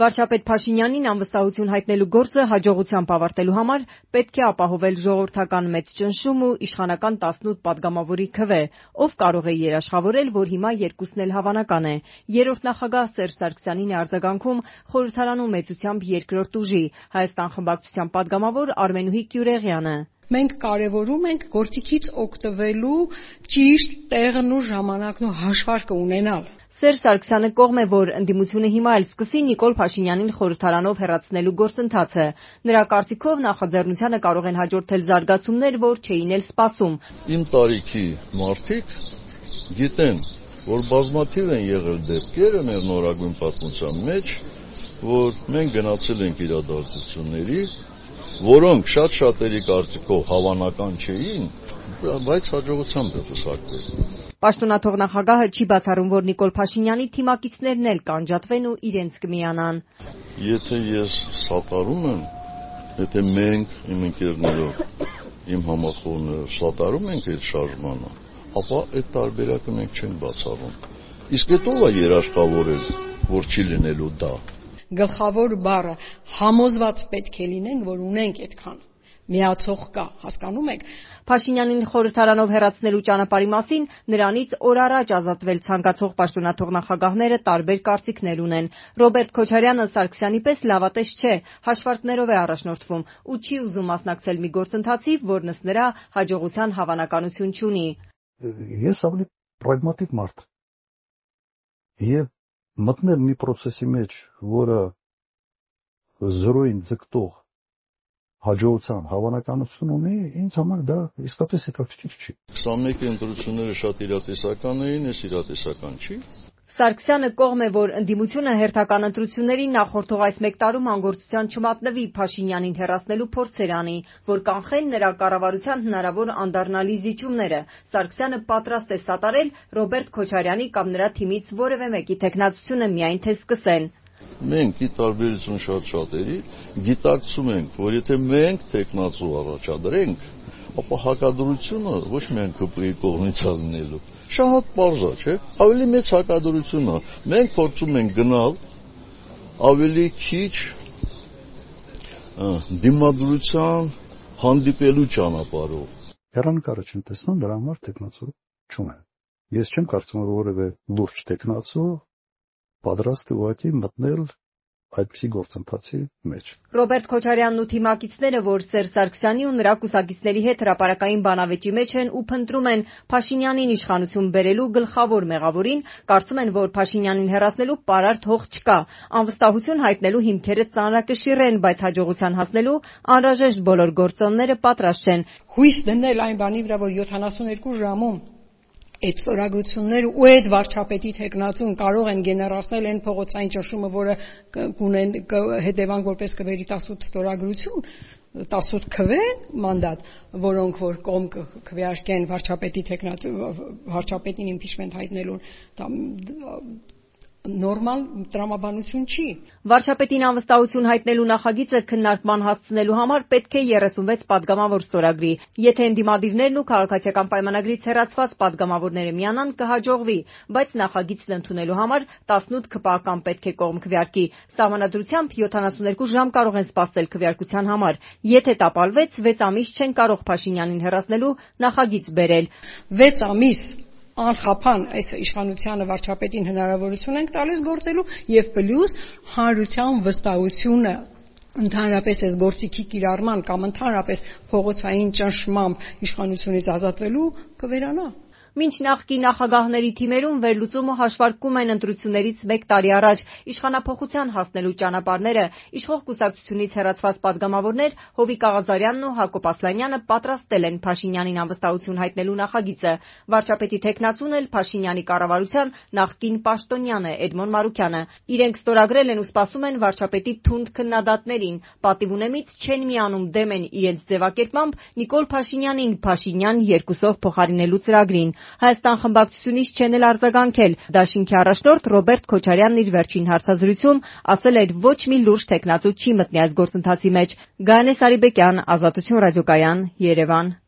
Վարչապետ Փաշինյանին անվստահություն հայտնելու գործը հաջողությամբ ավարտելու համար պետք է ապահովել ժողովրդական մեծ ճնշում ու իշխանական 18 падգամավորի քվե, ով կարող է երաշխավորել, որ հիմա երկուսն էլ հավանական է։ Երրորդ նախագահ Սերժ Սարգսյանին է արձագանքում խորհրդարանում մեծությամբ երկրորդ ուժի Հայաստան խմբակցության падգամավոր Արմենուհի Կյուրեղյանը։ Մենք կարևորում ենք գործիքից օգտվելու ճիշտ տեղն ու ժամանակն ու հաշվարկը ունենալ։ Սերժ Սարգսյանը կողմ է, որ ընդդիմությունը հիմա էլ սկսի Նիկոլ Փաշինյանին խորհրդարանով հեռացնելու գործընթացը։ Նրա կարծիքով նախաձեռնությանը կարող են հաջորդել զարգացումներ, որ չէին էլ սպասում։ Իմ տարիքի մարդիկ գիտեն, որ բազմաթիվ են եղել դեպքերը մեր նորագույն պատմության մեջ, որ մենք գնացել ենք իրադարձությունների, որոնք շատ-շատերի կարծիքով հավանական չէին, բայց հաջողությամբ է հասարակվել։ Պաշտոնաթող նախագահը չի բացառում, որ Նիկոլ Փաշինյանի թիմակիցներն էլ կանջատվեն ու իրենց կմիանան։ Եթե ես սատարում եմ, եթե մենք իմ ընկերներով, իմ համախոհները սատարում ենք այդ շարժմանը, ապա այդ տարբերակը մենք չենք բացառում։ Իսկ այդ ով է երաշխավորել, որ չի լինելու դա։ Գլխավոր բառը համոզված պետք է լինենք, որ ունենք այդքան միացող կա, հասկանում եք։ Փաշինյանին խորհրդարանով հեռացնելու ճանապարհի մասին նրանից օր առաջ ազատվել ցանկացող պաշտոնաթող նախագահները տարբեր կարծիքներ ունեն։ Ռոբերտ Քոչարյանը Սարգսյանի պես լավատես չէ, հաշվարկներով է առաջնորդվում ու չի ուզում մասնակցել մի գործընթացի, որն ըստ նրա հաջողության հավանականություն չունի։ Ես ավելի պրագմատիկ մարդ եւ մտնել մի process-ի մեջ, որը զրոյին ձգտող հաջողության հավանականություն ունի, ինձ համար դա իսկապես հետաքրքիր չի։ 21 ընտրությունները շատ իրատեսական էին, այս իրատեսական չի։ Սարգսյանը կողմ է, որ ընդդիմությունը հերթական ընտրություններին նախորդող այս մեկ տարում անգործության չմատնվի Փաշինյանին հեռացնելու փորձեր անի, որ կանխեն նրա կառավարության հնարավոր անդառնալի զիջումները։ Սարգսյանը պատրաստ է սատարել Ռոբերտ Քոչարյանի կամ նրա թիմից որևէ մեկի թեկնածությունը միայն թե սկսեն։ Մենք ի տարբերություն շատ-շատերի գիտակցում ենք, որ եթե մենք տեխնացու առաջադրենք, ապա հակադրությունը ոչ միայն ԿՊ-ի կողմից է լինելու։ Շատ պարզ է, չէ՞։ Ավելի մեծ հակադրությունը մենք փորձում ենք գնալ ավելի քիչ դիմադրության հանդիպելու ճանապարհով։ Հեռանկարը չեն տեսնում, դրա համար տեխնացու չունեն։ Ես չեմ կարծում, որ որևէ լուրջ տեխնացու պատրաստ է ուղղակի մտնել այդպիսի գործընթացի մեջ։ Ռոբերտ Քոչարյանն ու թիմակիցները, որ Սերժ Սարգսյանի ու նրա կուսակիցների հետ հրապարակային բանավեճի մեջ են ու փնտրում են Փաշինյանին իշխանություն բերելու գլխավոր մեղավորին, կարծում են, որ Փաշինյանին հեռացնելու պարարտ հող չկա։ Անվստահություն հայտնելու հիմքերը ծանրակշիռ են, բայց հաջողության հասնելու անհրաժեշտ բոլոր գործոնները պատրաստ չեն։ Հույս դնել այն բանի վրա, որ 72 ժամում այդ ստորագրությունները ու այդ վարչապետի տեխնացուն կարող են գեներացնել այն փողոցային ճնշումը, որը հետևանք որպես կվերի 18 ստորագրություն, 18 քվե մանդատ, որոնք որ կողմ քվեարկեն վարչապետին իմպիչմենտ հայտնելուն, նորմալ տրամաբանություն չի։ Վարչապետին անվստահություն հայտնելու նախագիծը քննարկման հասցնելու համար պետք է 36 падգամավոր ստորագրի։ Եթե ընդդիմադիրներն ու քաղաքացիական պայմանագրից հեռացված падգամավորները միանան, կհաջողվի, բայց նախագիծն ընդունելու համար 18 ՔՊԱ պետք է կողմ քվեարկի։ Սահմանադրությամբ 72 ժամ կարող են սպասել քվեարկության համար։ Եթե տապալվեց, 6 ամիս չեն կարող Փաշինյանին հեռացնելու նախագիծ բերել։ 6 ամիս անխափան այս իշխանությանը վարչապետին հնարավորություն ենք տալիս գործելու եւ պլյուս հանրության վստահությունը ընդհանրապես այս գործիքի կիրառման կամ ընդհանրապես փողոցային ճնշմամբ իշխանությունից ազատվելու կվերանա։ Մինչ նախկին նախագահների թիմերում վերլուծումը հաշվարկում են ընտրություններից 1 տարի առաջ իշխանափոխության հասնելու ճանապարհները, իշխող կուսակցությունից հեռացված падգամավորներ Հովիկ Աղազարյանն ու Հակոբ Ասլանյանը պատրաստել են Փաշինյանին անվստահություն հայտնելու նախագիծը։ Վարչապետի տեխնացուն էլ Փաշինյանի կառավարության նախկին պաշտոնյան է Էդմոն Մարուքյանը։ Իրենք ստորագրել են ու սպասում են վարչապետի թունդ քննադատներին։ Պատիվ ունեմից չեն միանում, դեմ են իրենց ձևակերպմամբ Նիկոլ Փաշինյանին Փաշինյան 2-ով փոխարինելու ծրագրին։ Հայաստան խմբակցությունից չեն էլ արձագանքել։ Դաշինքի առաջնորդ Ռոբերտ Քոչարյանն իր վերջին հարցազրույցում ասել էր, ոչ մի լուրջ տեխնացու չի մտնի այս գործընթացի մեջ։ Գայանե Սարիբեկյան, Ազատություն ռադիոկայան, Երևան։